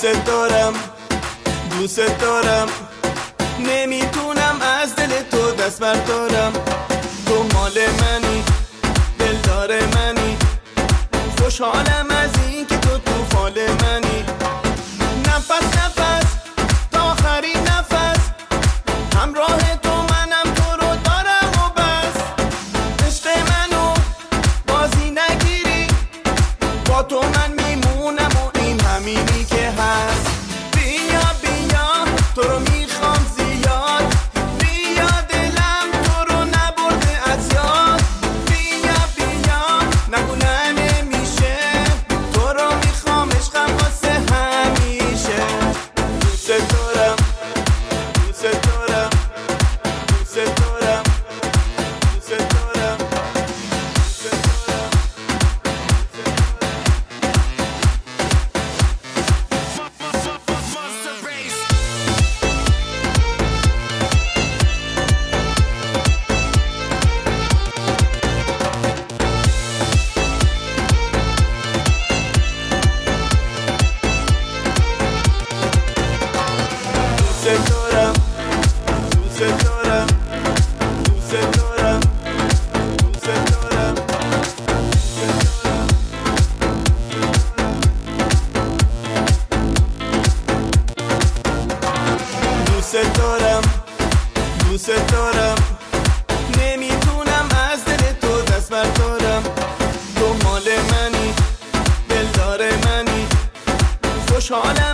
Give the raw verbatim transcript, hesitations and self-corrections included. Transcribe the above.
دوست دارم دوست دارم نمیتونم از دل تو دست بردارم. تو مال منی دلدار منی، خوشحالم از این که تو تو فال منی. نفس نفس تا آخرین نفس همراه تو منم، تو رو دارم و بس. عشق منو بازی نگیری، با تو من میمونم و این همینی که هست. بیا بیا تو رو میخوام زیاد، بیا دلم تو رو نبرده از یاد. بیا بیا نگو نه نمیشه، تو رو میخوام عشقم واسه همیشه. دوست دارم دوست دارم دوست دارم دوست دارم دوست دارم. دوست دارم دوست دارم دوست دارم دوست دارم دوست دارم دوست دارم نمیتونم از دل تو دست بردارم. تو مال منی دلدار منی، خوشحالم